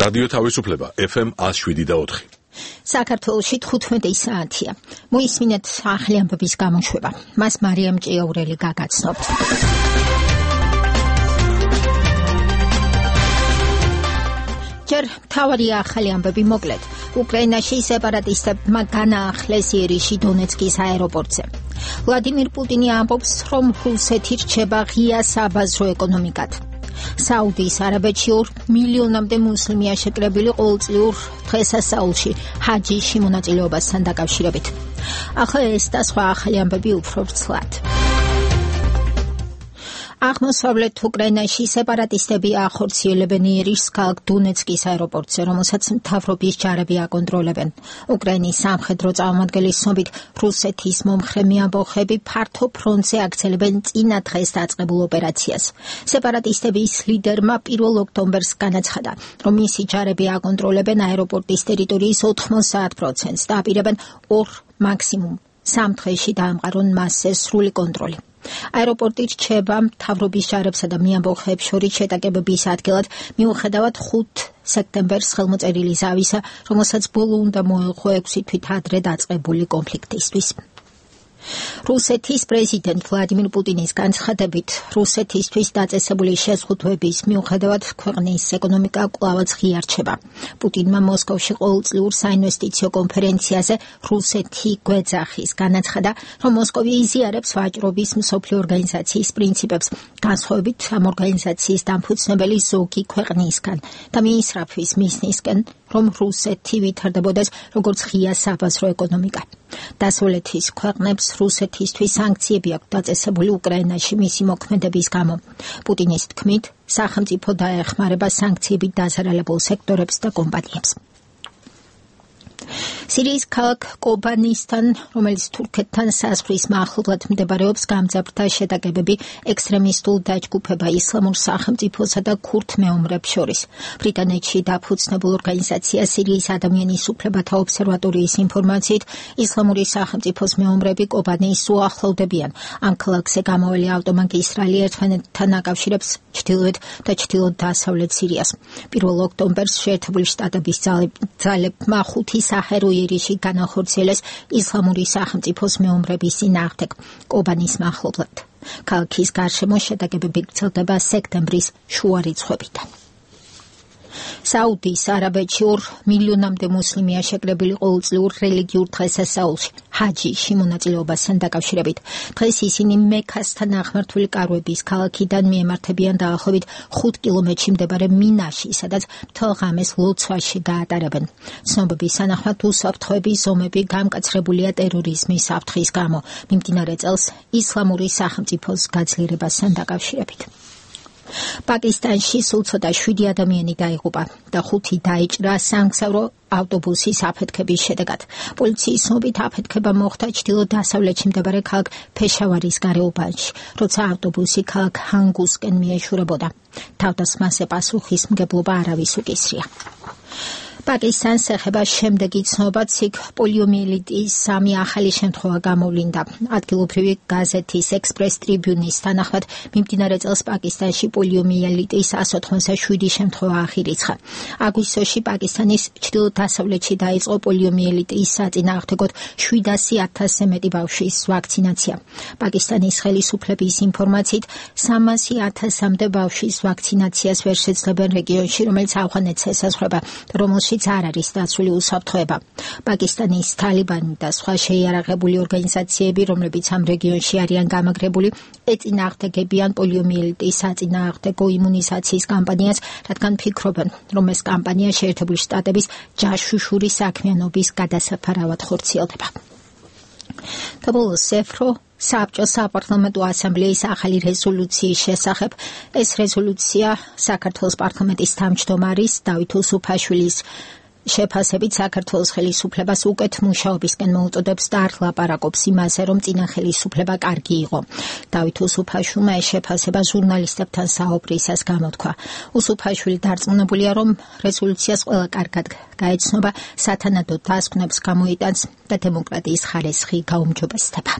რადიო თავისუფლება FM 107.4. საქართველოში 15 საათია. მოისმინეთ ახალი ამბების გამოშვება. მას მარიამ ჭიაურელი გაგაცნობთ. ჯერ თავარია ახალი ამბები მოკლედ. უკრაინაში სეპარატისტებმა განაახლეს იერიში დონეცკის აეროპორტზე. ვლადიმირ პუტინი ამბობს, რომ რუსეთი რჩება ღია საბაზრო ეკონომიკად. საუდის არაბეთში 2 მილიონამდე მუსლიმია შეკრებილი ყოველწლიურ დღესასწაულში ჰაჯიში მონაწილეობასთან დაკავშირებით. ახლა ეს და სხვა ახალი ამბები უფრო ვრცლად. აღმოსავლეთ უკრაინაში სეპარატისტები ახორციელებენ იერიშს ქალაქ დონეცკის აეროპორტზე, რომელსაც მთავრობის ჯარები აკონტროლებენ. უკრაინის სამხედრო წარმომადგენლის ცნობით, რუსეთის მომხრე მეამბოხები ფართო ფრონტზე აქცელებენ წინა დღეს დაწყებულ ოპერაციას. სეპარატისტების ლიდერმა 1 ოქტომბერს განაცხადა, რომ მისი ჯარები აკონტროლებენ აეროპორტის ტერიტორიის 90%-ს და აპირებენ 2 მაქსიმუმ 3 დღეში დაამყარონ მასზე სრული კონტროლი. აეროპორტი რჩება მთავრობის ჯარებსა და მეამბოხეებს შორის შეტაკებების ადგილად, მიუხედავად 5 სექტემბერს ხელმოწერილი ზავისა, რომელსაც ბოლო უნდა მოეღო 6 თვით ადრე დაწყებული კონფლიქტისთვის. რუსეთის პრეზიდენტ ვლადიმირ პუტინის განცხადებით, რუსეთისთვის დაწესებული შეზღუდვების მიუხედავად ქვეყნის ეკონომიკა კვლავაც ღია რჩება. პუტინმა მოსკოვში ყოველწლიურ საინვესტიციო კონფერენციაზე რუსეთი გვეძახის განაცხადა, რომ მოსკოვი იზიარებს ვაჭრობის მსოფლიო ორგანიზაციის პრინციპებს, განსხვავებით ამ ორგანიზაციის დამფუძნებელი ზოგი ქვეყნისგან და მიისრაფვის მიზნისკენ, რომ რუსეთი ვითარდებოდეს როგორც ღია საბაზრო ეკონომიკა. დასავლეთის ქვეყნებს რუსეთისთვის სანქციები აქვს დაწესებული უკრაინაში მისი მოქმედების გამო. პუტინის თქმით, სახელმწიფო დაეხმარება სანქციებით დაზარალებულ სექტორებს და კომპანიებს. სირიის ქალაქ კობანისთან, რომელიც თურქეთთან საზღვრის მახლობლად მდებარეობს, გამძაფრდა შეტაკებები ექსტრემისტულ დაჯგუფება ისლამურ სახელმწიფოსა და ქურთ მეომრებს შორის. ბრიტანეთში დაფუძნებულ ორგანიზაცია სირიის ადამიანის უფლებათა ობსერვატორიის ინფორმაციით, ისლამური სახელმწიფოს მეომრები კობანის უახლოვდებიან. ამ ქალაქზე გამავალი ავტომაგისტრალი ერთმანეთთან აკავშირებს ჩრდილოეთ და ჩრდილო-დასავლეთ სირიას. 1 ოქტომბერს შეერთებული შტატების ძალებმა 5 საჰერო იერიში განახორციელეს ისლამური სახელმწიფოს მეომრების წინააღმდეგ კობანის მახლობლად. ქალაქის გარშემო შეტაკებები გრძელდება სექტემბრის შუა რიცხვებიდან. საუდის არაბეთში 2 მილიონამდე მუსლიმია შეკრებილი ყოველწლიურ რელიგიურ დღესასწაულში ჰაჯიში მონაწილეობასთან დაკავშირებით. დღეს ისინი მექასთან აღმართული კარვების ქალაქიდან მიემართებიან დაახლოებით 5 კილომეტრში მდებარე მინაში, სადაც მთელ ღამეს ლოცვაში გაატარებენ. ცნობების თანახმად უსაფრთხოების ზომები გამკაცრებულია ტერორიზმის საფრთხის გამო, მიმდინარე წელს ისლამური სახელმწიფოს გაძლიერებასთან დაკავშირებით. პაკისტანში სულ ცოტა 7 ადამიანი დაიღუპა და 5 დაიჭრა სამგზავრო ავტობუსის აფეთქების შედეგად. პოლიციის ცნობით აფეთქება მოხდა ჩრდილო-დასავლეთში მდებარე ქალაქ ფეშავარის გარეუბანში, როცა ავტობუსი ქალაქ ჰანგუსკენ მიეშურებოდა. თავდასხმაზე პასუხისმგებლობა არავის უკისრია. პაკისტანს ეხება შემდეგი ცნობაც, იქ პოლიომიელიტის 3 ახალი შემთხვევა გამოვლინდა. ადგილობრივი გაზეთის ექსპრეს ტრიბიუნის თანახმად, მიმდინარე წელს პაკისტანში პოლიომიელიტის 187 შემთხვევა აღირიცხა. აგვისტოში პაკისტანის ჩრდილო-დასავლეთში დაიწყო პოლიომიელიტის საწინააღმდეგოდ 700,000-ზე მეტი ბავშვის ვაქცინაცია. პაკისტანის ხელისუფლების ინფორმაციით, 300,000-მდე ბავშვის ვაქცინაციას ვერ შეძლებენ რეგიონში, რომელიც ავღანეთს ესაზღვრება, რომელშიც არ არის დაცული უსაფრთხოება. პაკისტანის თალიბანი და სხვა შეიარაღებული ორგანიზაციები, რომლებიც ამ რეგიონში არიან გამაგრებული, ეწინააღმდეგებიან პოლიომიელიტის საწინააღმდეგო იმუნიზაციის კამპანიას, რადგან ფიქრობენ, რომ ეს კამპანია შეერთებული შტატების ჯაშუშური საქმიანობის გადასაფარავად ხორციელდება. და ბოლოს საბჭოს საპარლამენტო ასამბლეის ახალი რეზოლუციის შესახებ. ეს რეზოლუცია საქართველოს პარლამენტის თავმჯდომარის დავით უსუფაშვილის შეფასებით საქართველოს ხელისუფლებას უკეთ მუშაობისკენ მოუწოდებს და არ ლაპარაკობს იმაზე, რომ წინა ხელისუფლება კარგი იყო. დავით უსუფაშვილმა ეს შეფასება ჟურნალისტებთან საუბრისას გამოთქვა. უსუფაშვილი დარწმუნებულია, რომ რეზოლუციას ყველა კარგად გაეცნობა, სათანადო დასკვნებს გამოიტანს და დემოკრატიის ხარისხი გაუმჯობესდება.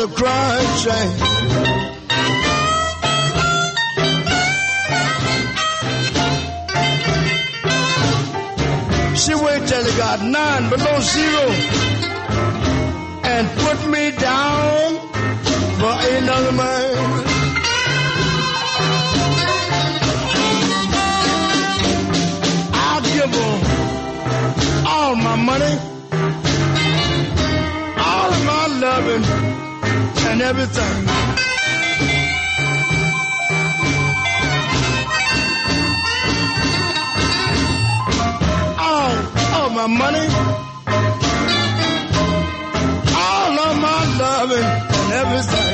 crying shame. She waited till it got 9 below zero and put me down for another man. I'll give her all my money, all of my loving and everything. All of my money, all of my loving and everything.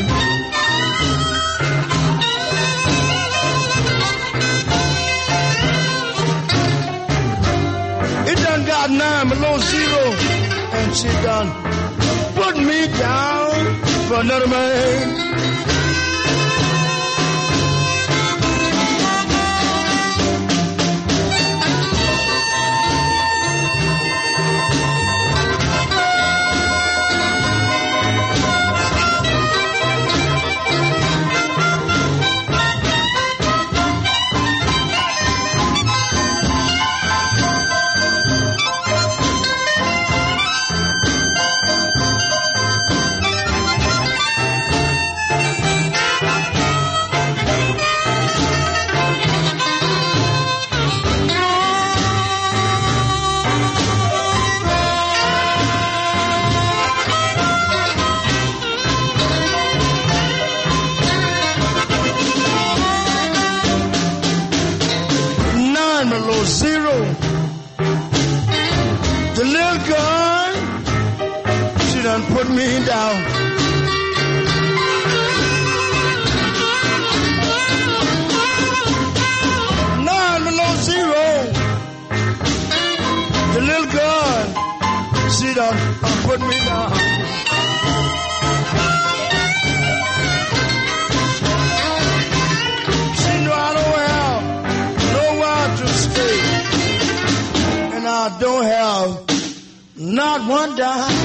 It done got 9 below zero, and she done put me down for another man. Zero. The little girl, she done put me down. Nine below zero. The little girl, she done put me down. She knew I don't have nowhere to stay, and I don't have not one dime.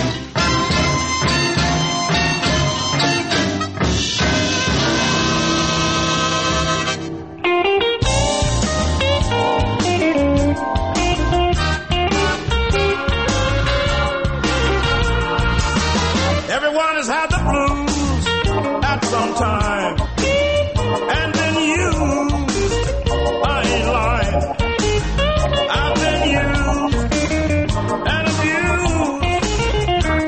Everyone has had the blues at some time, and been used. I ain't lying. I've been used and abused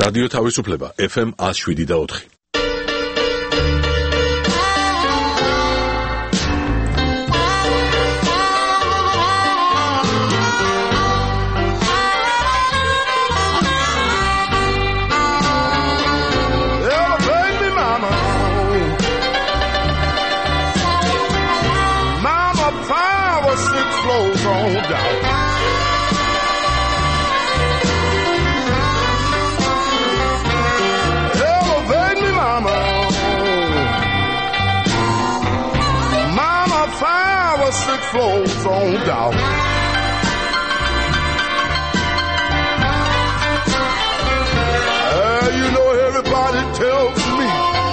რადიო თავისუფლება FM 107.4. Flows on down. You know everybody tells me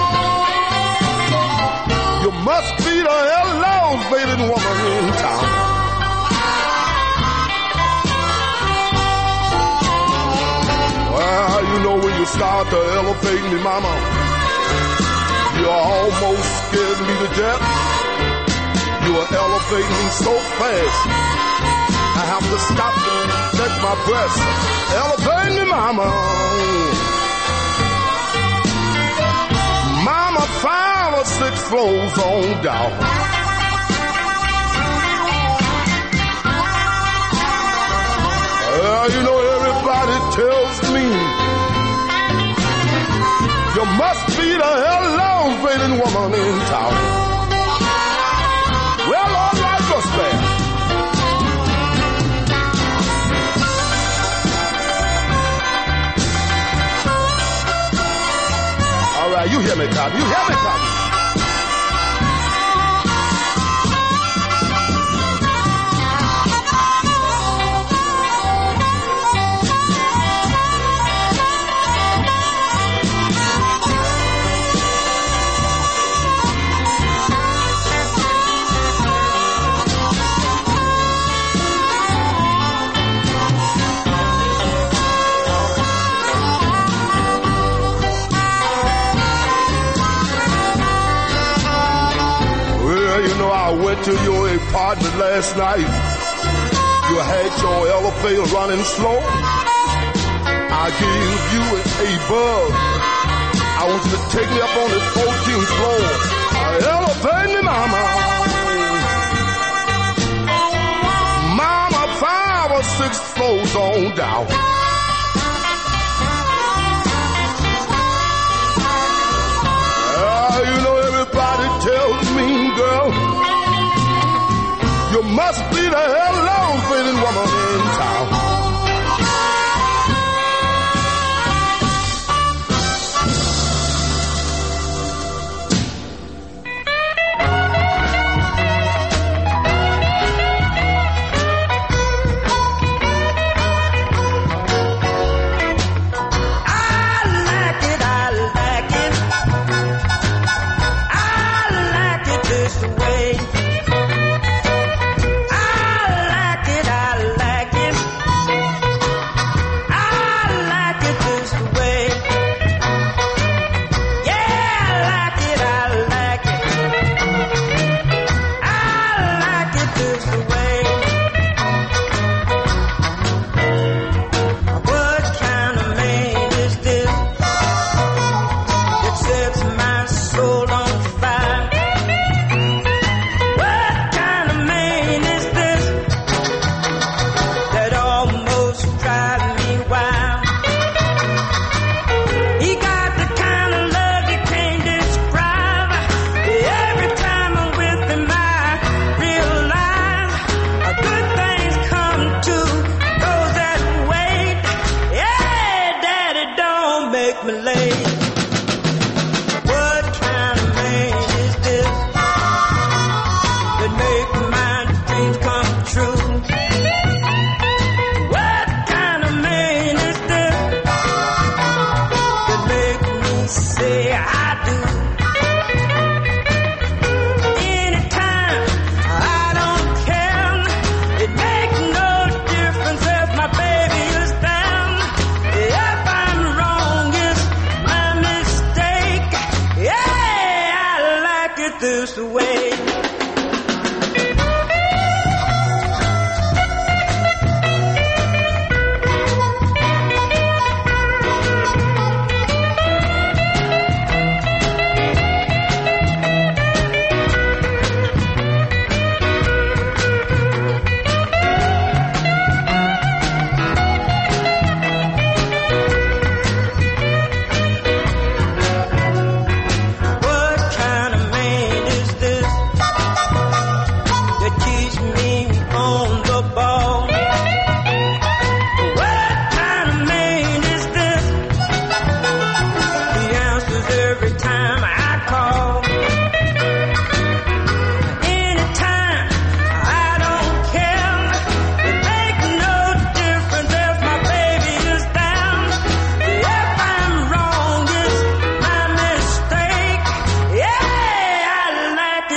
you must be the elevated woman in town. Well, you know when you start to elevate me, mama, you almost scared me to death. You are elevating me so fast, I have to stop and catch my breath. Elevate me, mama. Mama, 5 or 6 floors on down. You know everybody tells me you must be the elevated woman in town. Well, all right, just there. All right, you hear me, Cotton. You hear me, Cotton. I went to your apartment last night. You had your elevator running slow. I gave you a bug. I want you to take me up on the 14th floor. Elevate me, mama. Mama, 5 or 6 floors on down. You know everybody tells me, girl, you must be the elevated woman in town.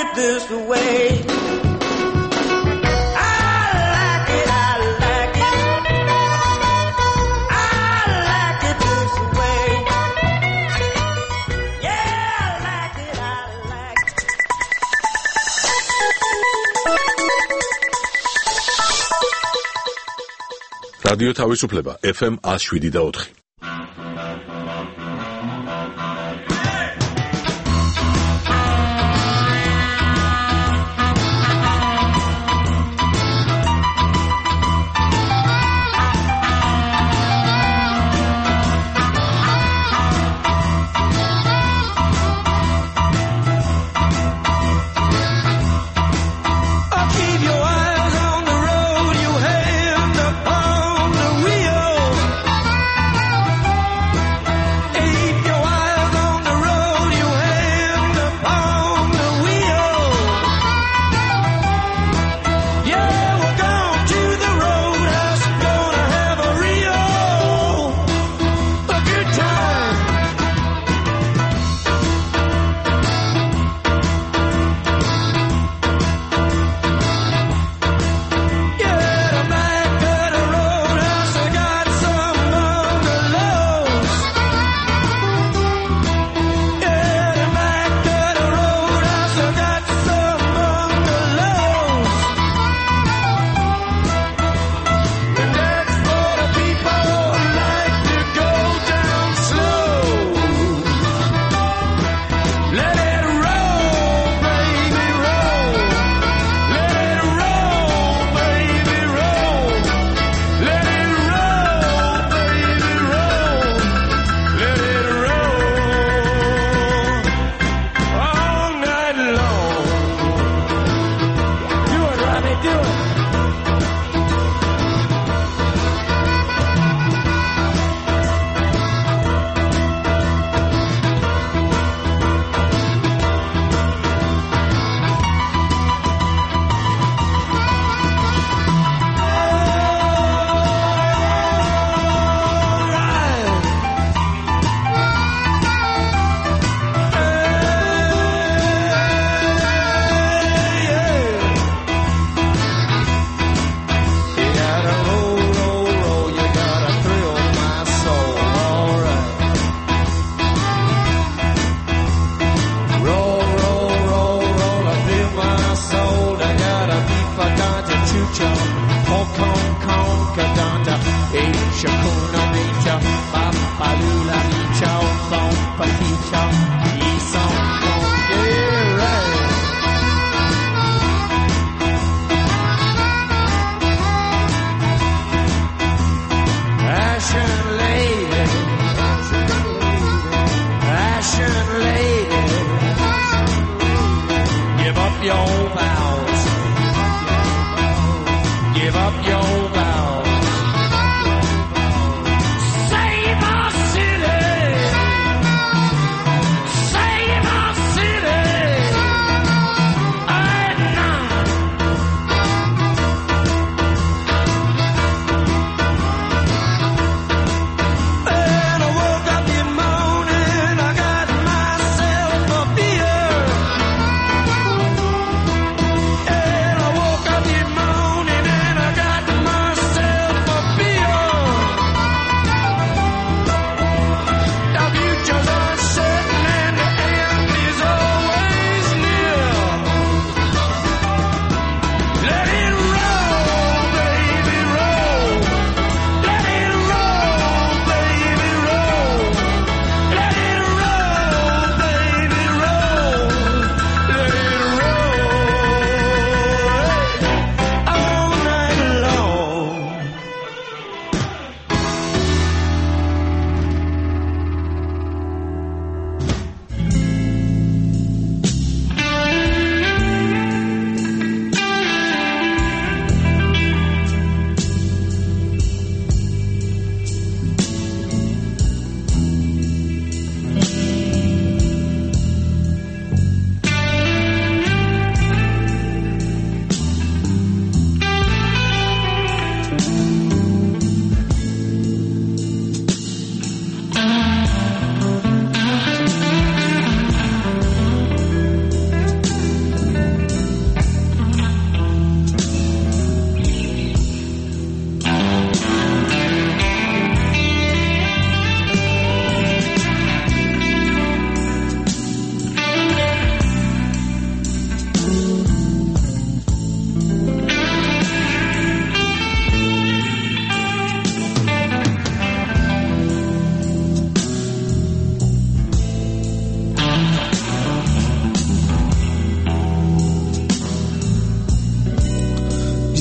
it this way. რადიო თავისუფლება FM 107.4.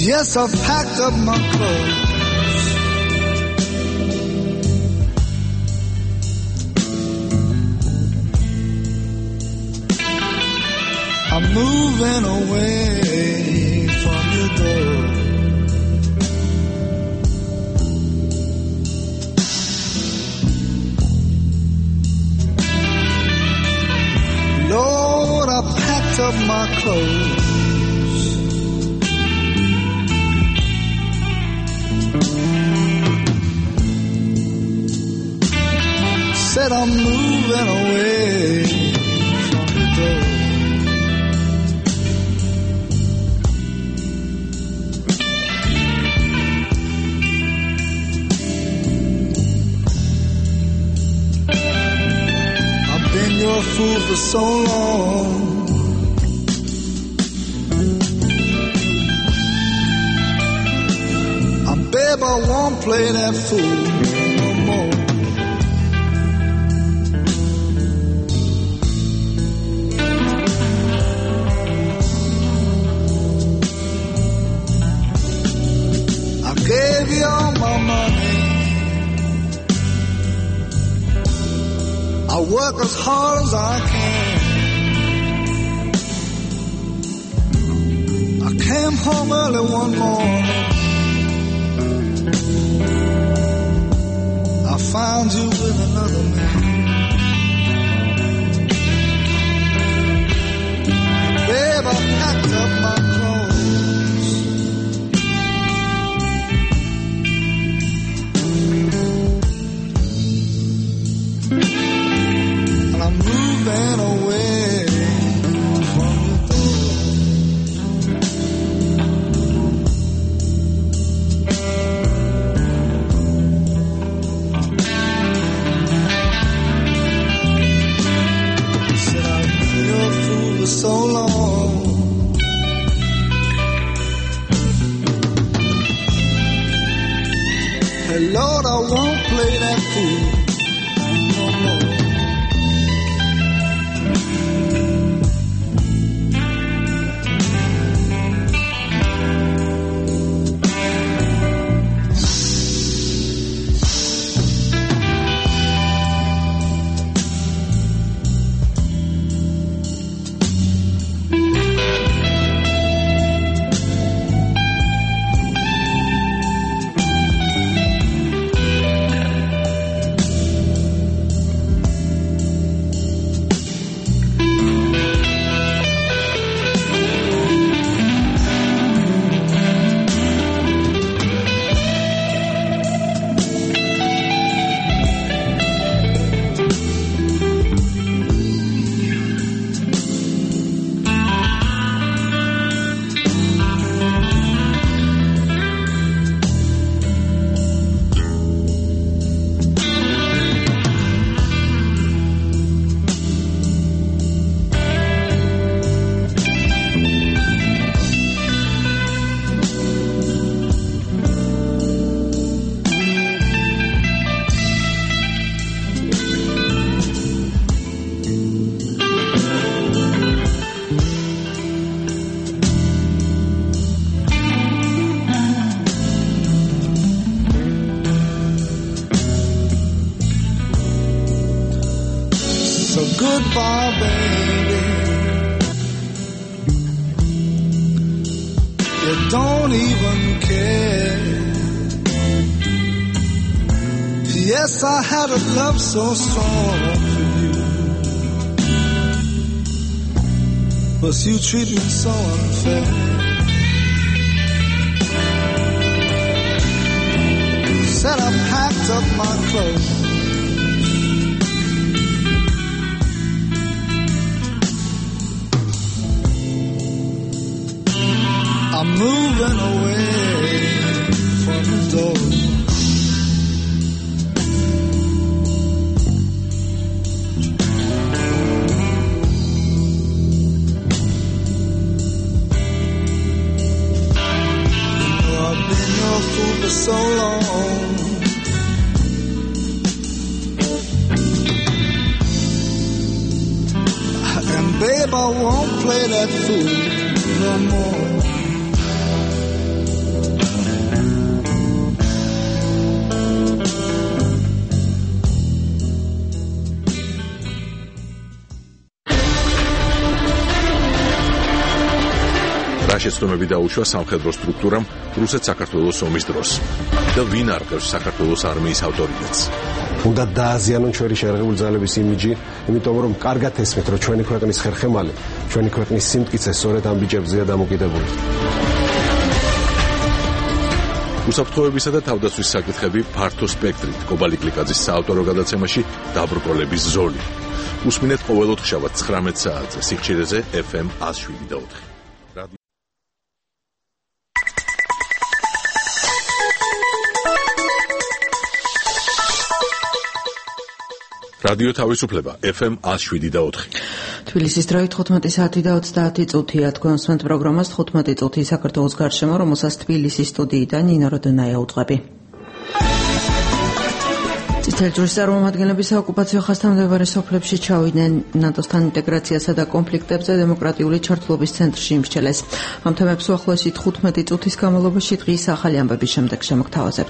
Yes, I've packed up my clothes. I'm moving away from your door. Lord, I packed up my clothes. Said I'm moving away from the door. I've been your fool for so long. Babe, I won't play that fool no more. I gave you all my money. I work as hard as I can. I came home early one morning. I found you with another man. Babe, I packed up my clothes. And I'm moving away from your door. So long. Hey Lord, I won't play that fool no more. Goodbye, baby. You don't even care. Yes, I had a love so strong for you, but you treat me so unfair. Said I packed up my clothes. I'm moving away from the door. You know I've been your fool for so long. And babe, I won't play that fool no more. საშეცდომები დაუშვა სამხედრო სტრუქტურამ რუსეთ-საქართველოს ომის დროს და ვინ არყევს საქართველოს არმიის ავტორიტეტს. უნდა დააზიანონ ჩვენი შეერაღებული ძალების იმიჯი, იმიტომ რომ კარგად ესმით, რომ ჩვენი ქვეყნის ხერხემალი, ჩვენი ქვეყნის სიმტკიცე სწორედ ამ ბიჭებზეა დამოკიდებული. უსაფრთხოებისა და თავდაცვის საკითხები ფართო სპექტრით კობალი კლიკაძის საავტორო გადაცემაში დაბრკოლების ზოლი. უსმინეთ ყოველ ოთხშაბათ 19 საათზე სიხშირეზე FM 107.4. რადიო თავისუფლება FM 107.4. თბილისის დროით 15 საათი და 30 წუთია. თქვენ უსმენთ პროგრამას 15 წუთი საქართველოს გარშემო, რომელსაც თბილისის სტუდიიდან ნინო როდონაია უძღვები. წითელი ჯვრის წარმომადგენლები საოკუპაციო ხაზთან მდებარე სოფლებში ჩავიდნენ. ნატოსთან ინტეგრაციასა და კონფლიქტებზე დემოკრატიული ჩართულობის ცენტრში იმსჩელეს. ამ თემებს უახლოესი 15 წუთის განმავლობაში დღის ახალი ამბების შემდეგ შემოგთავაზებთ.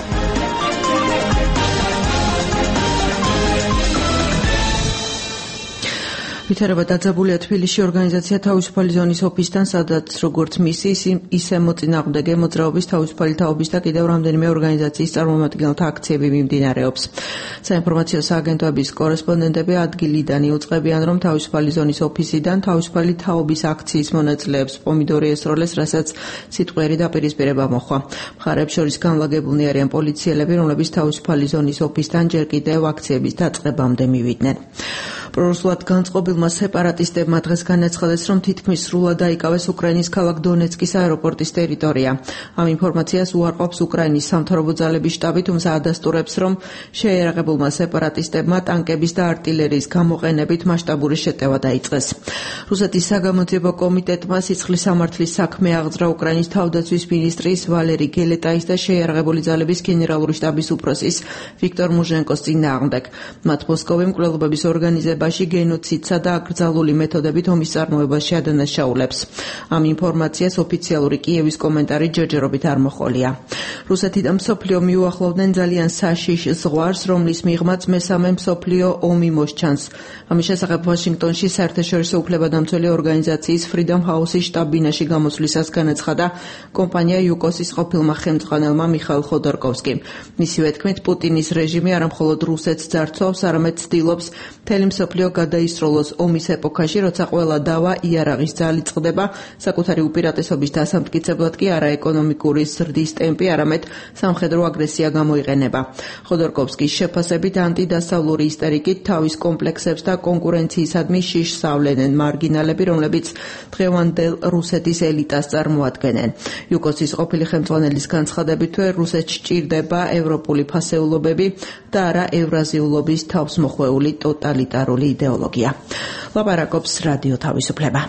ვითარება დაძაბულია თბილისში ორგანიზაცია თავისუფალი ზონის ოფისთან, სადაც როგორც მისი, ისე მოწინააღმდეგე მოძრაობის თავისუფალი თაობის და კიდევ რამდენიმე ორგანიზაციის წარმომადგენელთა აქციები მიმდინარეობს. საინფორმაციო სააგენტოების კორესპონდენტები ადგილიდან იუწყებიან, რომ თავისუფალი ზონის ოფისიდან თავისუფალი თაობის აქციის მონაწილეებს პომიდორი ესროლეს, რასაც სიტყვიერი დაპირისპირება მოჰყვა. მხარეებს შორის განლაგებულნი არიან პოლიციელები, რომლებიც თავისუფალი ზონის ოფისთან ჯერ კიდევ აქციების დაწყებამდე მივიდნენ. პრორუსულად განწყობილმა სეპარატისტებმა დღეს განაცხადეს, რომ თითქმის სრულად დაიკავეს უკრაინის ქალაქ დონეცკის აეროპორტის ტერიტორია. ამ ინფორმაციას უარყოფს უკრაინის სამთავრობო ძალების შტაბი, თუმცა ადასტურებს, რომ შეიარაღებულმა სეპარატისტებმა ტანკების და артиლერიის გამოყენებით მასშტაბური შეტევა დაიწყეს. რუსეთის საგამოძიებო კომიტეტმა სიცხლის სამართლის საქმე აღძრა უკრაინის თავდაცვის მინისტრის ვალერი გელეტაის და შეიარაღებული ძალების გენერალური შტაბის უფროსის ვიქტორ მუჟენკოს წინააღმდეგ. მათ მოსკოვი მკვლელობების ორგანიზებაში გენოციდსა და აკრძალული მეთოდებით ომის წარმოებას შეადანაშაულებს. ამ ინფორმაციას ოფიციალური კიევის კომენტარი ჯერჯერობით არ მოჰყოლია. რუსეთი და მსოფლიო მიუახლოვდნენ ძალიან საშიშ ზღვარს, რომლის მიღმაც მესამე მსოფლიო ომი მოსჩანს. ამის შესახებ ვაშინგტონში საერთაშორისო უფლებადამცველი ორგანიზაციის Freedom House-ის შტაბ-ბინაში გამოსვლისას განაცხადა კომპანია იუკოსის ყოფილმა ხელმძღვანელმა მიხაილ ხოდორკოვსკიმ. მისივე თქმით, პუტინის რეჟიმი არამხოლოდ რუსეთს ძარცვავს, არამედ ცდილობს მთელი მსოფლიო გადაისროლოს ომის ეპოქაში, როცა ყველა დავა იარაღის ძალით წყდება, საკუთარი უპირატესობის დასამტკიცებლად კი არა ეკონომიკური ზრდის ტემპი, არამედ სამხედრო აგრესია გამოიყენება. ხოდორკოვსკის შეფასებით ანტიდასავლური ისტერიკით თავის კომპლექსებს და კონკურენციისადმი შიშს ავლენენ მარგინალები, რომლებიც დღევანდელ რუსეთის ელიტას წარმოადგენენ. იუკოსის ყოფილი ხელმძღვანელის განცხადებით, რუსეთს სჭირდება ევროპული ფასეულობები და არა ევრაზიულობის თავსმოხვეული ტოტალიტარული იდეოლოგია. ლაპარაკობს რადიო თავისუფლება.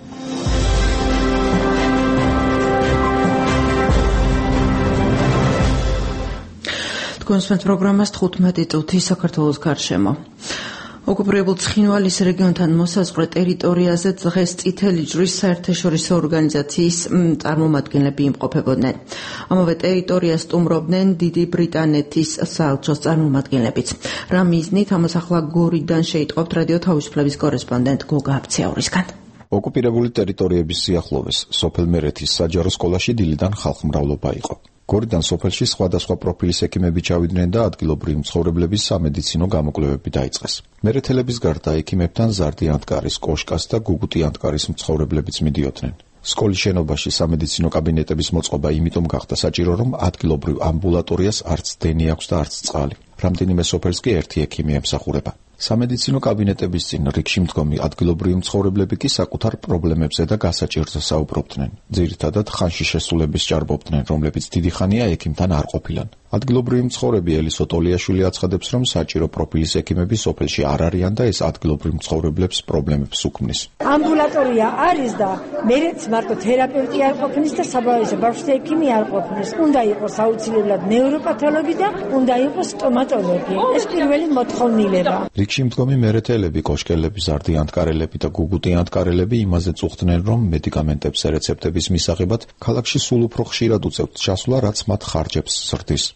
თქვენ სმენთ პროგრამას 15 წუთი საქართველოს გარშემო. ოკუპირებულ ცხინვალის რეგიონთან მოსაზღვრე ტერიტორიაზე დღეს წითელი ჯვრის საერთაშორისო ორგანიზაციის წარმომადგენლები იმყოფებოდნენ. ამავე ტერიტორიას სტუმრობდნენ დიდი ბრიტანეთის საელჩოს წარმომადგენლებიც. რა მიზნით, ამას ახლა გორიდან შეიტყობთ რადიო თავისუფლების კორესპონდენტ გოგა აბციაურისგან. ოკუპირებული ტერიტორიების სიახლოვეს სოფელ მერეთის საჯარო სკოლაში დილიდან ხალხმრავლობა იყო. გორიდან სოფელში სხვადასხვა პროფილის ექიმები ჩავიდნენ და ადგილობრივი მცხოვრებლების სამედიცინო გამოკვლევები დაიწყეს. მერეთელების გარდა ექიმებთან ზარდი ანტკარის კოშკას და გუგუტი ანტკარის მცხოვრებლებიც მიდიოდნენ. სკოლის შენობაში სამედიცინო კაბინეტების მოწყობა იმიტომ გახდა საჭირო, რომ ადგილობრივ ამბულატორიას არც დენი აქვს და არც წყალი. რამდენიმე სოფელს კი ერთი ექიმი ემსახურება. სამედიცინო კაბინეტების წინ რიგში მდგომი ადგილობრივი მცხოვრებლები კი საკუთარ პრობლემებზე და გასაჭირზე საუბრობდნენ. ძირითადად ხანში შესულების ჭარბობდნენ, რომლებიც დიდი ხანია ექიმთან არ ყოფილან. ადგილობრივი მცხოვრები ელისო ტოლიაშვილი აცხადებს, რომ საჭირო პროფილის ექიმები სოფელში არ არიან და ეს ადგილობრივ მცხოვრებლებს პრობლემებს უქმნის. ამბულატორია არის და მერეც მარტო თერაპევტი არ ყოფნის და საბავშვო ბავშვთა ექიმი არ ყოფნის. უნდა იყოს აუცილებლად ნევროპათოლოგი და უნდა იყოს სტომატოლოგი. ეს პირველი მოთხოვნილება. რიგში მდგომი მერეთელები, კოშკელები, ზარდი ანტკარელები და გუგუტი ანტკარელები იმაზე წუხდნენ, რომ მედიკამენტებს რეცეპტების მისაღებად ქალაქში სულ უფრო ხშირად უწევთ ჩასვლა, რაც მათ ხარჯებს ზრდის.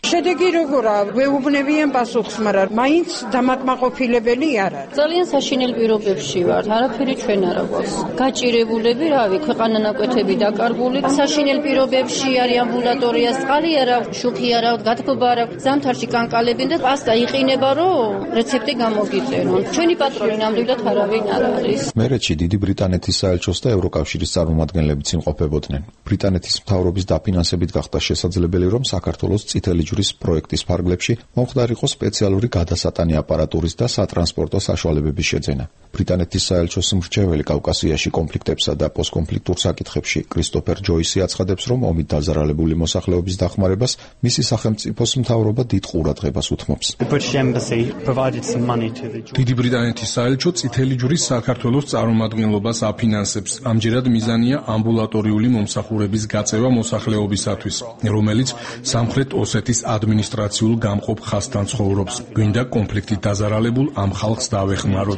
შედეგი როგორა? ვეუბნებიან პასუხს, მაგრამ მაინც დამაკმაყოფილებელი არ არის. ძალიან საშინელ პირობებში ვართ, არაფერი ჩვენ არ აქვს. გაჭირებულები, რავი, ქვეყანა ნაკვეთები დაკარგული, საშინელ პირობებში არის ამბულატორიას წყალი არ აქვს, შუქი არ აქვს, გათბობა არ აქვს, ზამთარში კანკალებენ და პასტა იყინება, რომ რეცეპტი გამოგიწერონ. ჩვენი პატრონი ნამდვილად არავინ არ არის. მერეთში დიდი ბრიტანეთის საელჩოს და ევროკავშირის წარმომადგენლებიც იმყოფებოდნენ. ბრიტანეთის მთავრობის დაფინანსებით გახდა შესაძლებელი, რომ საქართველოს წითელი ჯვრის პროექტის ფარგლებში მომხდარიყო სპეციალური გადასატანი აპარატურის და სატრანსპორტო საშუალებების შეძენა. ბრიტანეთის საელჩოს მრჩეველი კავკასიაში კონფლიქტებსა და პოსტკონფლიქტურ საკითხებში კრისტოფერ ჯოისი აცხადებს, რომ ომით დაზარალებული მოსახლეობის დახმარებას მისი სახელმწიფოს მთავრობა დიდ ყურადღებას უთმობს. დიდი ბრიტანეთის საელჩო წითელი ჯვრის საქართველოს წარმომადგენლობას აფინანსებს. ამჯერად მიზანია ამბულატორიული მომსახურების გაწევა მოსახლეობისათვის, რომელიც სამხრეთ ოსეთის ადმინისტრაციულ გამყოფ ხაზთან ცხოვრობს. გვინდა კონფლიქტით დაზარალებულ ამ ხალხს დავეხმაროთ.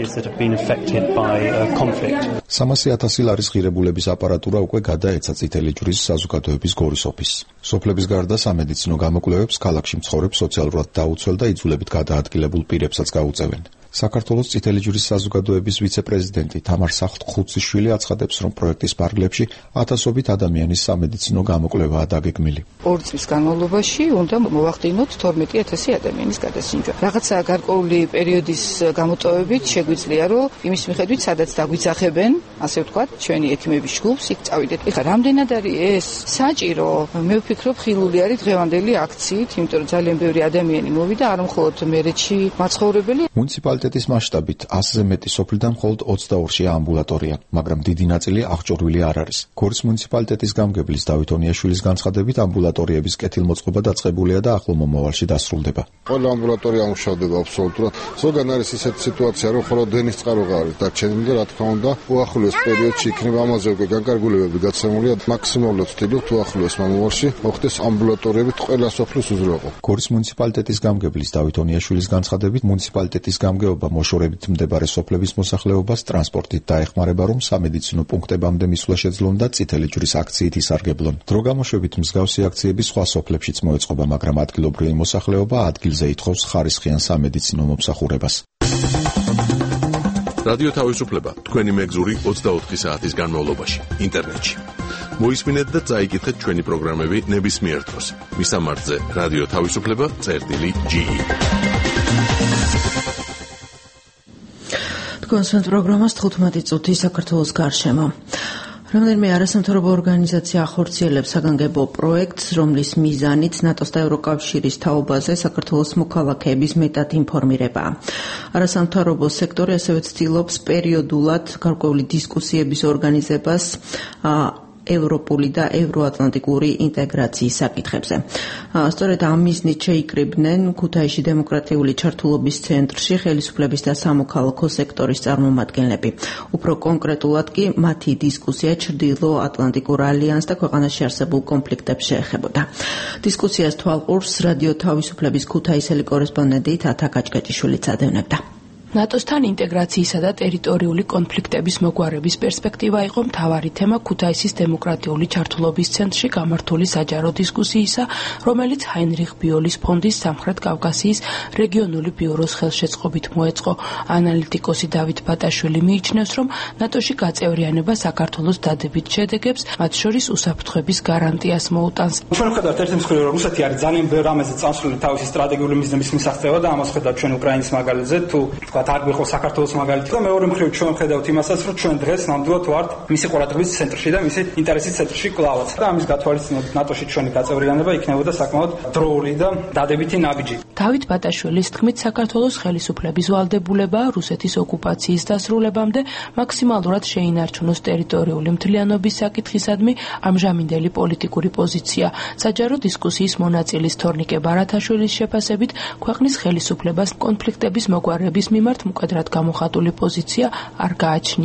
300,000 ლარის ღირებულების აპარატურა უკვე გადაეცა წითელი ჯვრის საზოგადოების გორის ოფისს. სოფლების გარდა სამედიცინო გამოკვლევებს ქალაქში მცხოვრებ სოციალურად დაუცველ და იძულებით გადაადგილებულ პირებსაც გაუწევენ. საქართველოს წითელი ჯვრის საზოგადოების ვიცე-პრეზიდენტი თამარ სახტხუციშვილი აცხადებს, რომ პროექტის ფარგლებში ათასობით ადამიანის სამედიცინო გამოკვლევაა დაგეგმილი. 2 წლის განმავლობაში უნდა მოვახდინოთ 12,000 ადამიანის გადასინჯვა. რაღაცა გარკვეული პერიოდის გამოტოვებით შეგვიძლია, რომ იმის მიხედვით, სადაც დაგვიძახებენ, ასე ვთქვათ, ჩვენი ექიმების ჯგუფს იქ წავიდეთ. ეხლა რამდენად არის ეს საჭირო? მე ვფიქრობ, ხილული არის დღევანდელი აქციით, იმიტომ რომ ძალიან ბევრი ადამიანი მოვიდა, არ მხოლოდ მერეთში მაცხოვრებელი. მუნიციპალიტეტის მასშტაბით 100-ზე მეტი სოფლიდან მხოლოდ 22-შია ამბულატორია, მაგრამ დიდი ნაწილი აღჭურვილი არ არის. გორის მუნიციპალიტეტის გამგებლის დავით ონიაშვილის განცხადებით, ამბულატორიების კეთილმოწყობა დაწყებულია და ახლო მომავალში დასრულდება. ყველა ამბულატორია მუშავდება აბსოლუტურად. ზოგან არის ისეთი სიტუაცია, რომ მხოლოდ დენის წყაროა არის დარჩენილი და რა თქმა უნდა, უახლოეს პერიოდში იქნება ამაზე უკვე განკარგულებები გაცემულია. მაქსიმალურად ვთქვით, უახლოეს მომავალში მოხდეს ამბულატორიებით ყველა სოფლის უზრუნველყოფა. გორის მუნიციპალიტეტის გამგებლის დავით ონიაშვილის განცხადებით, მუნიციპალიტეტის გამგეობა მოშორებით მდებარე სოფლების მოსახლეობას ტრანსპორტით დაეხმარება, რომ სამედიცინო პუნქტებამდე მისვლა შეძლონ და წითელი ჯვრის აქციით ისარგებლონ. დრო გამოშვებით მსგავსი აქციები სხვა სოფლებშიც მოეწყობა, მაგრამ ადგილობრივი მოსახლეობა ადგილზე ითხოვს ხარისხიან სამედიცინო მომსახურებას. რადიო თავისუფლება თქვენი მეგზური 24 საათის განმავლობაში ინტერნეტში. მოისმინეთ და წაიკითხეთ ჩვენი პროგრამები ნებისმიერ დროს. მისამართზე რადიო თავისუფლება.ge. თქვენს პროგრამას 15 წუთი საქართველოს გარშემო. რამდენიმე არასამთავრობო ორგანიზაცია ახორციელებს საგანგებო პროექტს, რომლის მიზანიც ნატოს და ევროკავშირის თაობაზე საქართველოს მოქალაქეების მეტად ინფორმირებაა. არასამთავრობო სექტორი ასევე ცდილობს პერიოდულად გარკვეული დისკუსიების ორგანიზებას ევროპული და ევროატლანტიკური ინტეგრაციის საკითხებზე. სწორედ ამ მიზნით შეიკრიბნენ ქუთაისში დემოკრატიული ჩართულობის ცენტრში ხელისუფლების და სამოქალაქო სექტორის წარმომადგენლები. უფრო კონკრეტულად კი მათი დისკუსია ჩრდილო-ატლანტიკურ ალიანსს და ქვეყანაში არსებულ კონფლიქტებს შეეხებოდა. დისკუსიას თვალყურს რადიო თავისუფლების ქუთაისელი კორესპონდენტი თათა გაჭგაჭიშვილიც ადევნებდა. ნატოსთან ინტეგრაციისა და ტერიტორიული კონფლიქტების მოგვარების პერსპექტივა იყო მთავარი თემა ქუთაისის დემოკრატიული ჩართულობის ცენტრში გამართული საჯარო დისკუსიისა, რომელიც ჰაინრიხ ბიოლის ფონდის სამხრეთ კავკასიის რეგიონული ბიუროს ხელშეწყობით მოეწყო. ანალიტიკოსი დავით ბატაშვილი მიიჩნევს, რომ ნატოში გაწევრიანება საქართველოს დადებით შედეგებს, მათ შორის უსაფრთხოების გარანტიას მოუტანს. ჩვენ ვხედავთ ერთ მხრივ, რომ რუსეთი არის ძალიან ბევრ რამეზე წამსვლელი თავისი სტრატეგიული მიზნების მისაღწევად და ამას ვხედავთ ჩვენ უკრაინის მაგალითზე, თუ არ გვიყო საქართველოს მაგალითი და მეორე მხრივ ჩვენ ვხედავთ იმასაც, რომ ჩვენ დღეს ნამდვილად ვართ მისი ყურადღების ცენტრში და მისი ინტერესის ცენტრში კლავაც. და ამის გათვალისწინებით ნატოში ჩვენი გაწევრიანება იქნებოდა საკმაოდ დროული და დადებითი ნაბიჯი. დავით ბატაშვილის თქმით, საქართველოს ხელისუფლების ვალდებულებაა რუსეთის ოკუპაციის დასრულებამდე მაქსიმალურად შეინარჩუნოს ტერიტორიული მთლიანობის საკითხისადმი ამჟამინდელი პოლიტიკური პოზიცია. საჯარო დისკუსიის მონაწილის თორნიკე ბარათაშვილის შეფასებით, ქვეყნის ხელისუფლებას კონფლიქტების მოგვარების მიმართ მკვეთრად გამოხატული პოზიცია არ გააჩნია.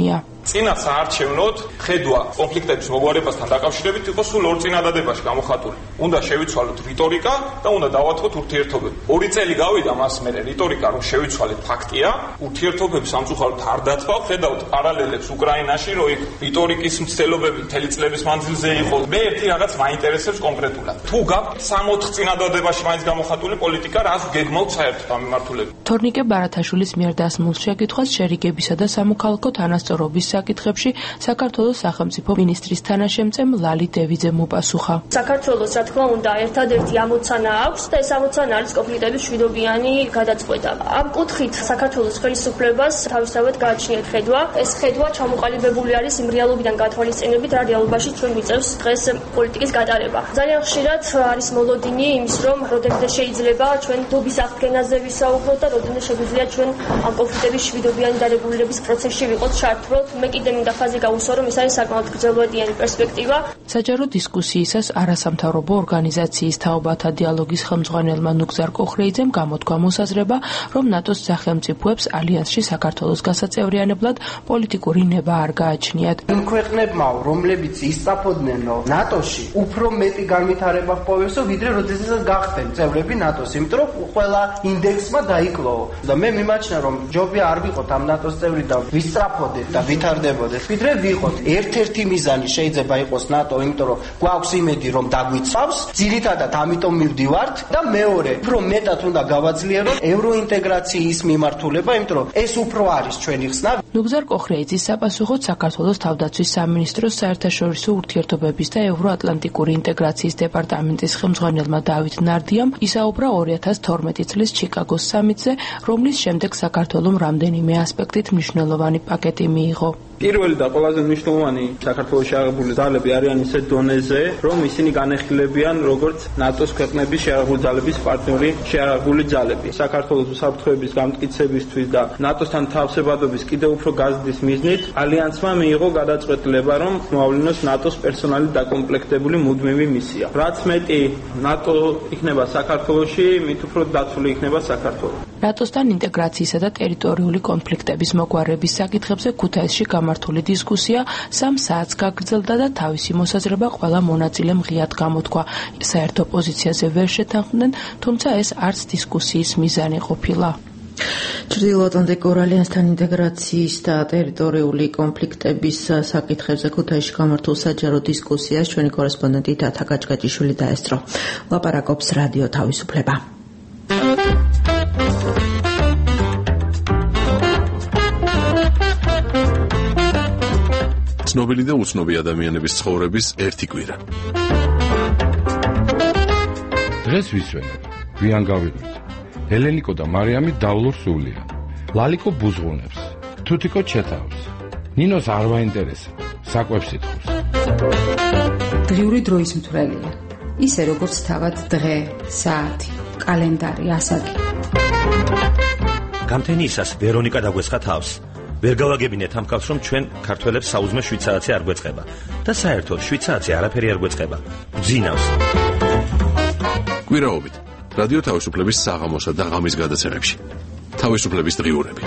წინა საარჩევნოდ ხედვა კონფლიქტების მოგვარებასთან დაკავშირებით იყო სულ ორ წინადადებაში გამოხატული. უნდა შევიცვალოთ რიტორიკა და უნდა დავათხოვოთ ურთიერთობები. 2 წელი გავიდა მას მერე რიტორიკა რომ შევიცვალეთ ფაქტია, ურთიერთობები სამწუხაროდ არ დათვალ, ხედავთ პარალელებს უკრაინაში, რომ იქ რიტორიკის მცდელობები მთელი წლების მანძილზე იყო. მე ერთი რაღაც მაინტერესებს კონკრეტულად. თუ გაქვთ 3-4 წინადადებაში მაინც გამოხატული პოლიტიკა, რას გეგმავთ საერთოდ ამ მიმართულებით? თორნიკე ბარათაშვილის მიერ დასმულ შეკითხვას შერიგებისა და სამოქალაქო თანასწორობის საკითხებში საქართველოს სახელმწიფო მინისტრის თანაშემწემ ლალი დევიძემ უპასუხა. საქართველოს რა თქმა უნდა ერთადერთი ამოცანა აქვს და ეს ამოცანა არის კონფლიქტების მშვიდობიანი გადაწყვეტა. ამ კუთხით საქართველოს ხელისუფლებას თავისთავად გააჩნიათ ხედვა. ეს ხედვა ჩამოყალიბებული არის იმ რეალობიდან გათვალისწინებით, რა რეალობაში ჩვენ ვიწევს დღეს პოლიტიკის გატარება. ძალიან ხშირად არის მოლოდინი იმის, რომ როდემდე შეიძლება ჩვენ დობის აღდგენაზე ვისაუბროთ და როდემდე შეგვიძლია ჩვენ ამ კონფლიქტების მშვიდობიანი დარეგულირების პროცესში ვიყოთ ჩართულოთ. მე კიდე მინდა ხაზი გავუსვა, რომ ეს არის საკმაოდ გრძელვადიანი პერსპექტივა. საჯარო დისკუსიისას არასამთავრობო ორგანიზაციის თაობათა დიალოგის ხელმძღვანელმა ნუგზარ კოხრეიძემ გამოთქვა მოსაზრება, რომ ნატოს სახელმწიფოებს ალიანსში საქართველოს გასაწევრიანებლად პოლიტიკური ნება არ გააჩნიათ. იმ ქვეყნებმა, რომლებიც ისწრაფოდნენ ნატოში, უფრო მეტი განვითარება ჰპოვესო, ვიდრე როდესაც გახდნენ წევრები ნატოს, იმიტომ რომ ყველა ინდექსმა დაიკლო. და მე მიმაჩნია, რომ ჯობია არ ვიყოთ ამ ნატოს წევრი და ვისწრაფოდეთ და ვითარდებოდეთ, ვიდრე ვიყოთ. ერთ-ერთი მიზანი შეიძლება იყოს ნატო, იმიტომ რომ გვაქვს იმედი, რომ დაგვიცავს, ძირითადად ამიტომ მივდივართ და მეორე, უფრო მეტად უნდა გავაძლიეროთ ევროინტეგრაციის მიმართულება, იმიტომ რომ ეს უფრო არის ჩვენი ხსნა. ნუგზარ კოხრეიძის საპასუხოდ საქართველოს თავდაცვის სამინისტროს საერთაშორისო ურთიერთობების და ევროატლანტიკური ინტეგრაციის დეპარტამენტის ხელმძღვანელმა დავით ნარდიამ ისაუბრა 2012 წლის ჩიკაგოს სამიტზე, რომლის შემდეგ საქართველომ რამდენიმე ასპექტით მნიშვნელოვანი პაკეტი მიიღო. პირველი და ყველაზე მნიშვნელოვანი საქართველოში აღებული ძალები არიან ისეთ დონეზე, რომ ისინი განეხილებიან როგორც ნატოს ქვეყნების შეიარაღებული ძალების პარტნიორი შეიარაღებული ძალები. საქართველოს უსაფრთხოების გამტკიცებისთვის და ნატოსთან თავსებადობის კიდევ უფრო გაზრდის მიზნით ალიანსმა მიიღო გადაწყვეტილება, რომ მოავლინოს ნატოს პერსონალით დაკომპლექტებული მუდმივი მისია. რაც მეტი ნატო იქნება საქართველოში, მით უფრო დაცული იქნება საქართველო. ნატოსთან ინტეგრაციისა და ტერიტორიული კონფლიქტების მოგვარების საკითხებზე ქუთაისში გამართული დისკუსია 3 საათს გაგრძელდა და თავისი მოსაზრება ყველა მონაწილემ ღიად გამოთქვა. საერთო პოზიციაზე ვერ შეთანხმდნენ, თუმცა ეს არც დისკუსიის მიზანი ყოფილა. ჩრდილოატლანტიკურ ალიანსთან ინტეგრაციის და ტერიტორიული კონფლიქტების საკითხებზე ქუთაისში გამართულ საჯარო დისკუსიას ჩვენი კორესპონდენტი დათა გაჭგაჭიშვილი დაესწრო. ლაპარაკობს რადიო თავისუფლება. ცნობილი და უცნობი ადამიანების ცხოვრების ერთი კვირა. დღეს ვისვენებ, გვიან გავიღვით. ელენიკო და მარიამი დავლურ სულიან. ლალიკო ბუზღუნებს, თუთიკო ჩეთავს. ნინოს არ ვაინტერესებს, საკვებს ითხოვს. დღიური დროის მთვრელია. ისე როგორც თავად დღე, საათი, კალენდარი, ასაკი. გამთენიისას ვერონიკა დაგვესხა თავს. ვერ გავაგებინეთ ამ კაცს, რომ ჩვენ ქართველებს საუზმე 7 საათზე არ გვეწყება და საერთოდ 7 საათზე არაფერი არ გვეწყება. გძინავს. კვირაობით რადიო თავისუფლების საღამოსა და ღამის გადაცემებში. თავისუფლების დღიურები.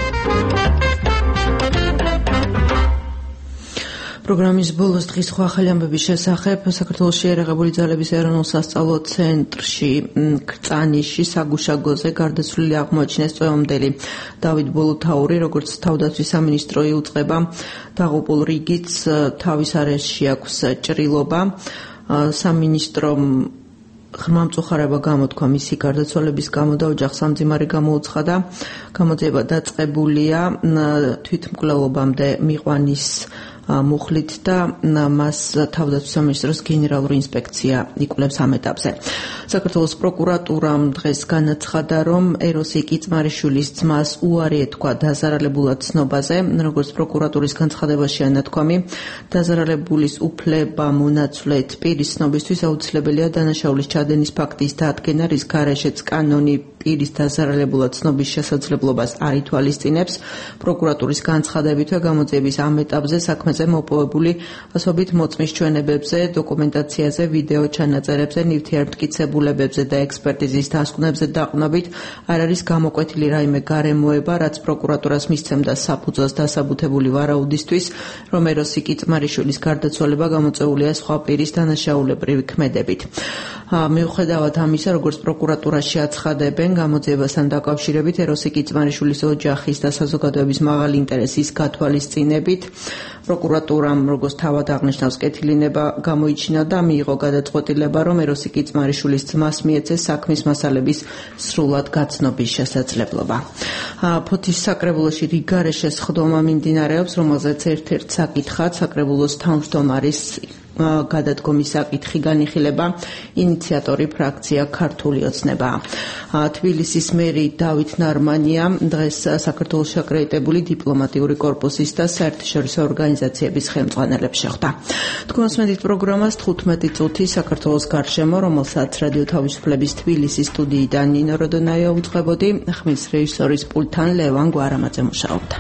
პროგრამის ბოლოს დღის სხვა ახალი ამბების შესახებ საქართველოს შეიარაღებული ძალების ეროვნულ სასწავლო ცენტრში კრწანიში საგუშაგოზე გარდაცვლილი აღმოაჩინეს წვევამდელი დავით ბოლოთაური, როგორც თავდაცვის სამინისტრო იუწყება დაღუპულ რიგიც თავის არეში აქვს ჭრილობა. სამინისტრომ ხმამწუხარება გამოთქვა მისი გარდაცვალების გამო და ოჯახს სამძიმარი გამოუცხადა. გამოძიება დაწყებულია თვითმკვლელობამდე მიყვანის მუხლით და მას თავდაცვის სამინისტროს გენერალური ინსპექცია იკვლევს ამ ეტაპზე. საქართველოს პროკურატურამ დღეს განაცხადა, რომ ეროსი კიწმარიშვილის ძმას უარი ეთქვა დაზარალებულად ცნობაზე. როგორც პროკურატურის განცხადებაში ანათქვამი, დაზარალებულის უფლება მონაცვლეთ პირის ცნობისთვის აუცილებელია დანაშაულის ჩადენის ფაქტის დადგენა, რის გარეშეც კანონი პირის დაზარალებულად ცნობის შესაძლებლობას არ ითვალისწინებს. პროკურატურის განცხადებითვე გამოძიების ამ ეტაპზე საქმეზე საშუალებებზე მოპოვებული ასობით მოწმის ჩვენებებზე, დოკუმენტაციაზე, ვიდეო ჩანაწერებზე, ნივთიერმტკიცებულებებზე და ექსპერტიზის დასკვნებზე დაყრდნობით არ არის გამოკვეთილი რაიმე გარემოება, რაც პროკურატურას მისცემდა საფუძველს დასაბუთებული ვარაუდისთვის, რომ ეროსი კიწმარიშვილის გარდაცვალება გამოწვეულია სხვა პირის დანაშაულებრივი ქმედებით. მიუხედავად ამისა, როგორც პროკურატურაში აცხადებენ, გამოძიებასთან დაკავშირებით ეროსი კიწმარიშვილის ოჯახის და საზოგადოების მაღალი ინტერესის გათვალისწინებით, პროკურატურამ, როგორც თავად აღნიშნავს, კეთილინება გამოიჩინა და მიიღო გადაწყვეტილება, რომ ეროსი კიწმარიშვილის ძმას მიეცეს საქმის მასალების სრულად გაცნობის შესაძლებლობა. ფოთის საკრებულოში რიგარე შესხდომა მიმდინარეობს, რომელზეც ერთ-ერთ საკითხად საკრებულოს თავმჯდომარის გადადგომის საკითხი განიხილება ინიციატორი ფრაქცია ქართული ოცნება. თბილისის მერი დავით ნარმანია დღეს საქართველოს აკრედიტებული დიპლომატიური კორპუსის და საერთაშორისო ორგანიზაციების ხელმძღვანელებს შეხვდა. თქვენს მედით პროგრამას 15 წუთი საქართველოს გარშემო, რომელსაც რადიო თავისუფლების თბილისის სტუდიიდან ნინო როდონაია უძღვებოდი, ხმის რეჟისორის პულტთან ლევან გვარამაძე მუშაობდა.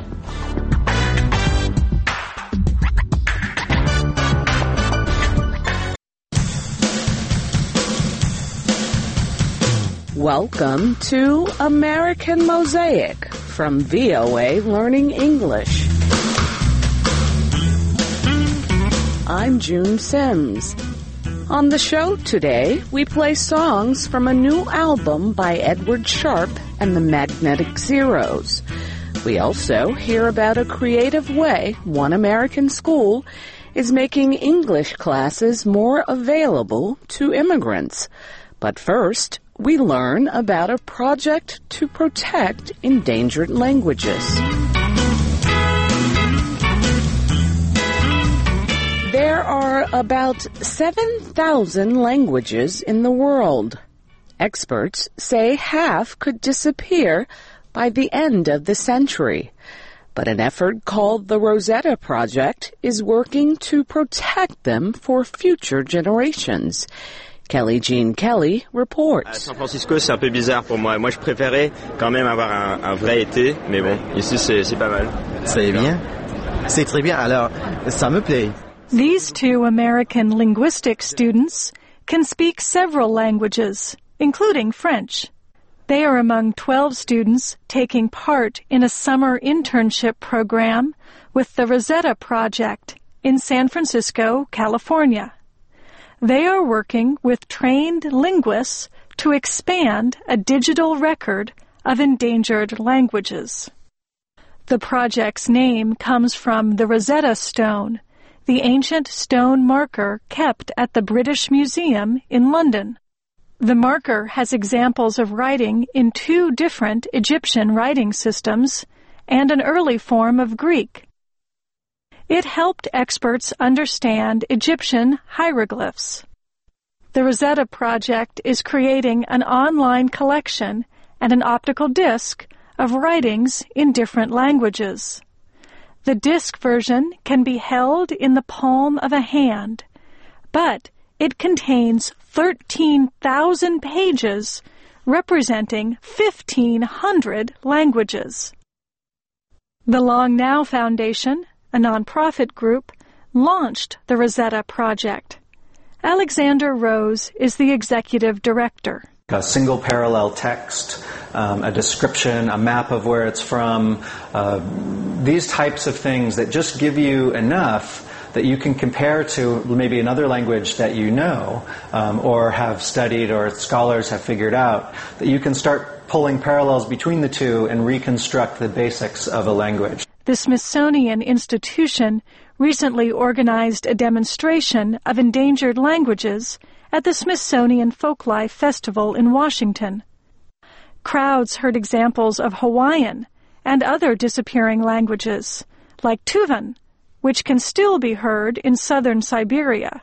Welcome to American Mosaic from VOA Learning English. I'm June Sims. On the show today, we play songs from a new album by Edward Sharpe and the Magnetic Zeros. We also hear about a creative way one American school is making English classes more available to immigrants. But first, we learn about a project to protect endangered languages. There are about 7,000 languages in the world. Experts say half could disappear by the end of the century. But an effort called the Rosetta Project is working to protect them for future generations. Kelly Jean Kelly reports. San Francisco, c'est un peu bizarre pour moi. Moi, je préférais quand même avoir un vrai été, mais bon, ici, c'est pas mal. C'est bien. C'est très bien. Alors, ça me plaît. These two American linguistic students can speak several languages, including French. They are among 12 students taking part in a summer internship program with the Rosetta Project in San Francisco, California. They are working with trained linguists to expand a digital record of endangered languages. The project's name comes from the Rosetta Stone, the ancient stone marker kept at the British Museum in London. The marker has examples of writing in two different Egyptian writing systems and an early form of Greek. It helped experts understand Egyptian hieroglyphs. The Rosetta Project is creating an online collection and an optical disc of writings in different languages. The disc version can be held in the palm of a hand, but it contains 13,000 pages representing 1,500 languages. The Long Now Foundation, a nonprofit group, launched the Rosetta Project. Alexander Rose is the executive director. A single parallel text, a description, a map of where it's from, these types of things that just give you enough that you can compare to maybe another language that you know or have studied or scholars have figured out, that you can start pulling parallels between the two and reconstruct the basics of a language. The Smithsonian Institution recently organized a demonstration of endangered languages at the Smithsonian Folklife Festival in Washington. Crowds heard examples of Hawaiian and other disappearing languages, like Tuvan, which can still be heard in southern Siberia.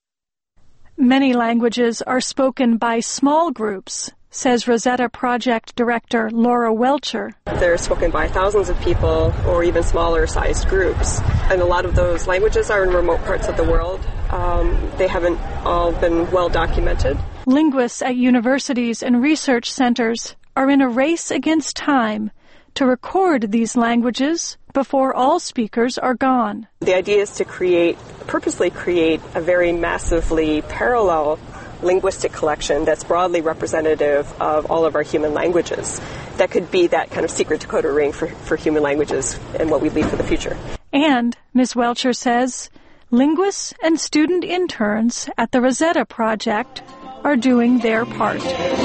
Many languages are spoken by small groups, says Rosetta Project Director Laura Welcher. They're spoken by thousands of people or even smaller-sized groups. And a lot of those languages are in remote parts of the world. They haven't all been well documented. Linguists at universities and research centers are in a race against time to record these languages before all speakers are gone. The idea is to purposely create a very massively parallel linguistic collection that's broadly representative of all of our human languages. That could be that kind of secret decoder ring for human languages and what we leave for the future. And, Ms. Welcher says, linguists and student interns at the Rosetta Project are doing their part.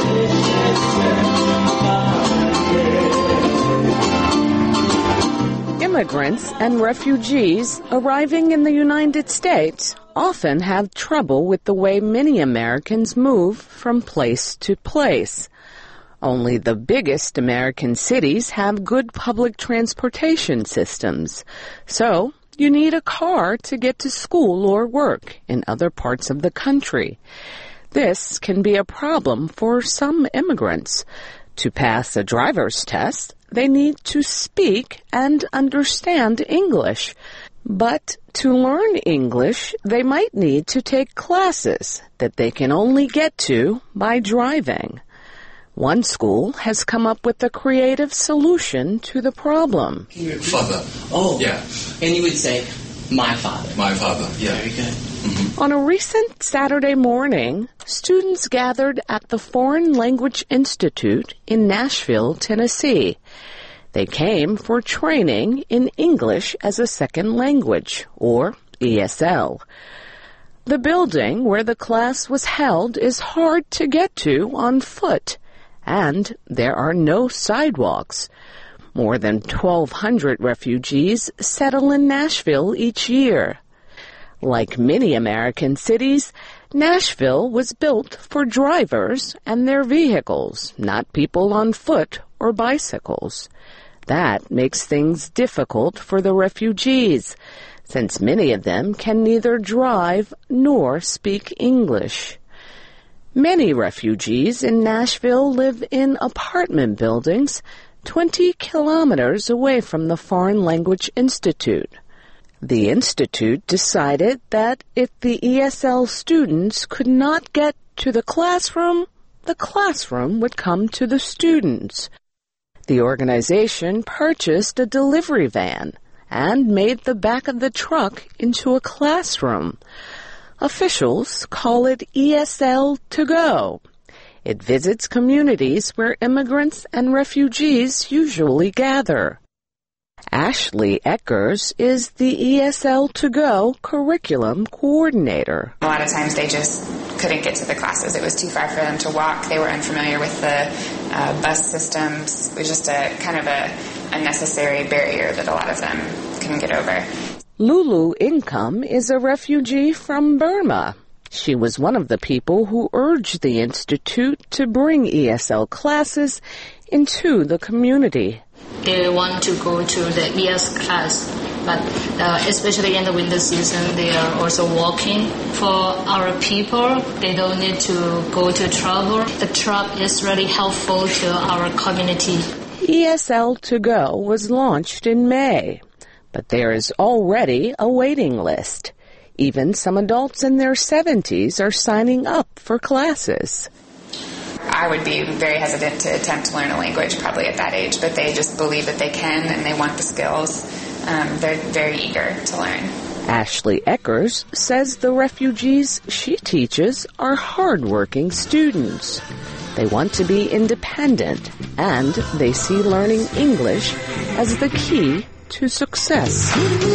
Immigrants and refugees arriving in the United States often have trouble with the way many Americans move from place to place. Only the biggest American cities have good public transportation systems. So, you need a car to get to school or work in other parts of the country. This can be a problem for some immigrants. To pass a driver's test, they need to speak and understand English. But to learn English, they might need to take classes that they can only get to by driving. One school has come up with a creative solution to the problem. Father. Oh, yeah. And you would say, my father. My father, yeah. Very good. Mm-hmm. On a recent Saturday morning, students gathered at the Foreign Language Institute in Nashville, Tennessee. They came for training in English as a second language, or ESL. The building where the class was held is hard to get to on foot, and there are no sidewalks. More than 1,200 refugees settle in Nashville each year. Like many American cities, Nashville was built for drivers and their vehicles, not people on foot or bicycles. That makes things difficult for the refugees, since many of them can neither drive nor speak English. Many refugees in Nashville live in apartment buildings 20 kilometers away from the Foreign Language Institute. The Institute decided that if the ESL students could not get to the classroom would come to the students. The organization purchased a delivery van and made the back of the truck into a classroom. Officials call it ESL to go. It visits communities where immigrants and refugees usually gather. Ashley Eckers is the ESL to go curriculum coordinator. A lot of times they just couldn't get to the classes. It was too far for them to walk. They were unfamiliar with the bus systems. It was just a kind of a unnecessary barrier that a lot of them couldn't get over. Lulu Income is a refugee from Burma. She was one of the people who urged the Institute to bring ESL classes into the community. They want to go to the ES class, but especially in the winter season, they are also walking. For our people, they don't need to go to travel. The truck is really helpful to our community. ESL to go was launched in May, but there is already a waiting list. Even some adults in their 70s are signing up for classes. I would be very hesitant to attempt to learn a language probably at that age, but they just believe that they can and they want the skills. They're very eager to learn. Ashley Eckers says the refugees she teaches are hardworking students. They want to be independent, and they see learning English as the key to success.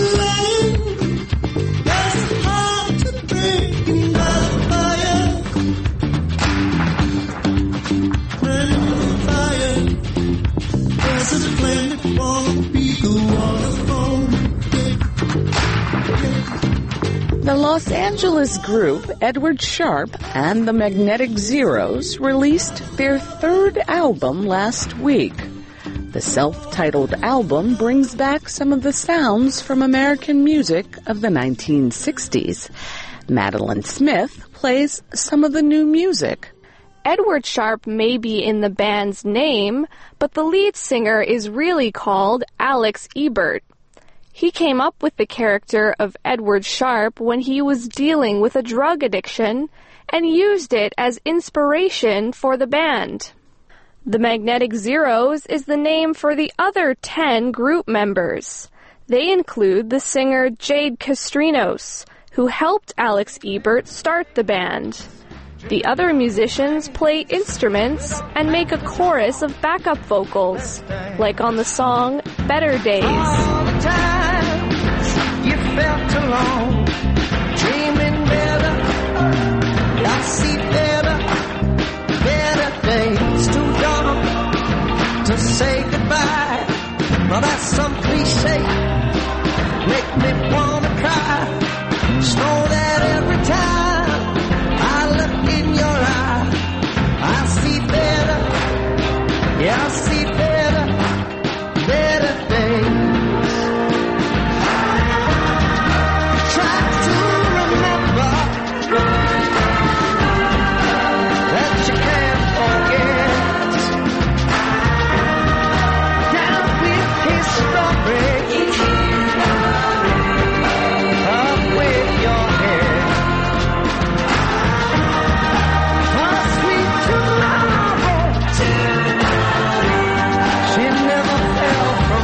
The Los Angeles group Edward Sharpe and the Magnetic Zeros released their third album last week. The self-titled album brings back some of the sounds from American music of the 1960s. Madeline Smith plays some of the new music. Edward Sharpe may be in the band's name, but the lead singer is really called Alex Ebert. He came up with the character of Edward Sharpe when he was dealing with a drug addiction and used it as inspiration for the band. The Magnetic Zeros is the name for the other 10 group members. They include the singer Jade Castrinos, who helped Alex Ebert start the band. The other musicians play instruments and make a chorus of backup vocals, like on the song Better Days. All the time you felt alone, dreaming better, I see better days, too dark to say goodbye. Well, that's some cliche, make me wanna cry. Just know that every time I look in your eye, I see better, yeah, I see better days. Try to remember that you can't forget. Down with history, up with your head. Oh, sweet tomorrow, she never fell from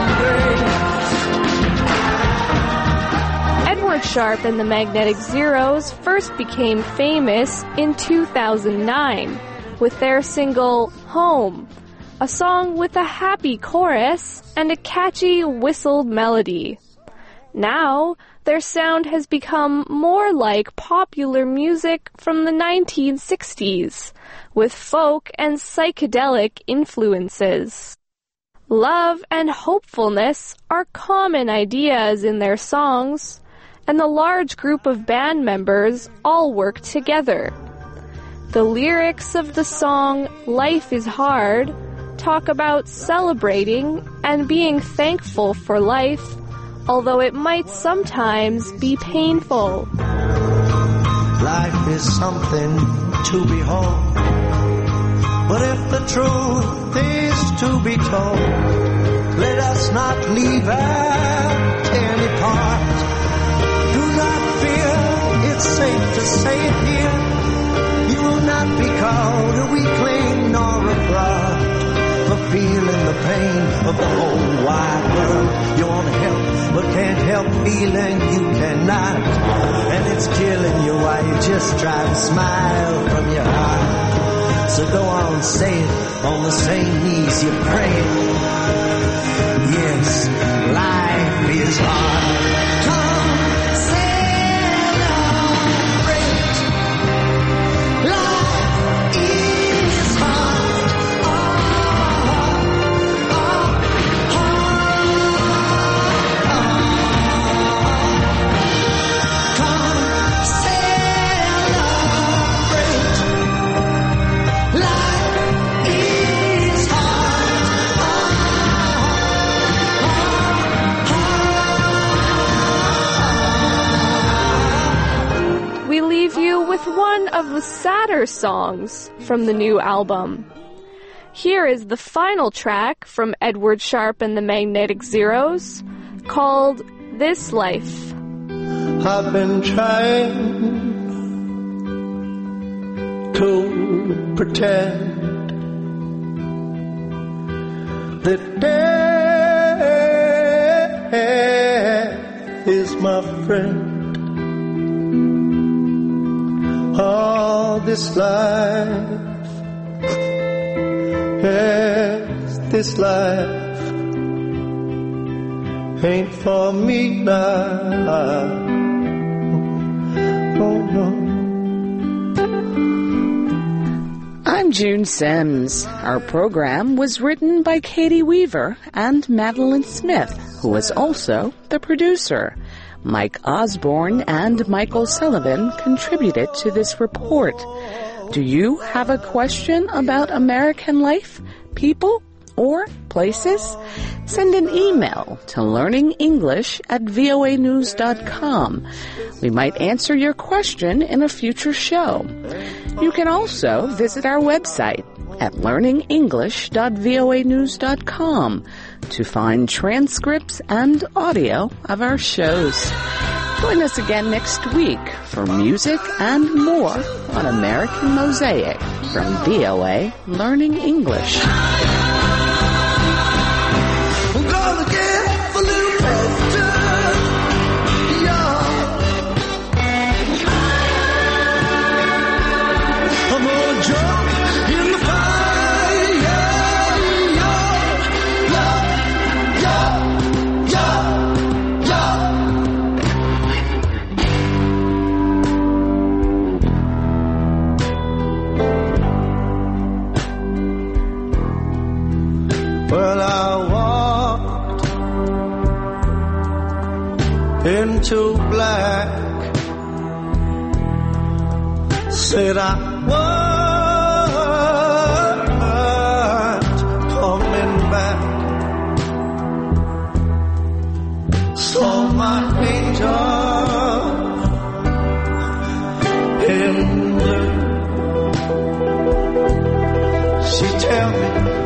grace. Edward Sharpe and the Magnetic Zeros first became famous in 2009 with their single Home, a song with a happy chorus and a catchy whistled melody. Now, their sound has become more like popular music from the 1960s, with folk and psychedelic influences. Love and hopefulness are common ideas in their songs, and the large group of band members all work together. The lyrics of the song Life is Hard talk about celebrating and being thankful for life, although it might sometimes be painful. Life is something to behold, but if the truth is to be told, let us not leave out any part. Do not fear, it's safe to say it here. You will not be called a weakling nor a fraud for feeling the pain of the whole wide world. You want to help, but can't help feeling you cannot. And it's killing you while you just try to smile from your heart. So go on, say it on the same knees you're praying. Yes, life is hard. Come celebrate. Life is hard. Come celebrate. Life is We leave you with one of the sadder songs from the new album. Here is the final track from Edward Sharpe and the Magnetic Zeros, called This Life. I've been trying to pretend that death is my friend. All this life, yes, this life ain't for me now. Oh no. I'm June Sims. Our program was written by Katie Weaver and Madeline Smith, who was also the producer. Mike Osborne and Michael Sullivan contributed to this report. Do you have a question about American life, people, or places? Send an email to learningenglish@voanews.com. We might answer your question in a future show. You can also visit our website at learningenglish.voanews.com to find transcripts and audio of our shows. Join us again next week for music and more on American Mosaic from VOA Learning English. I'm gonna get a little faster. I'm gonna jump in the fire. Well, I walked into black, said I was coming back, saw my angel in blue. She tell me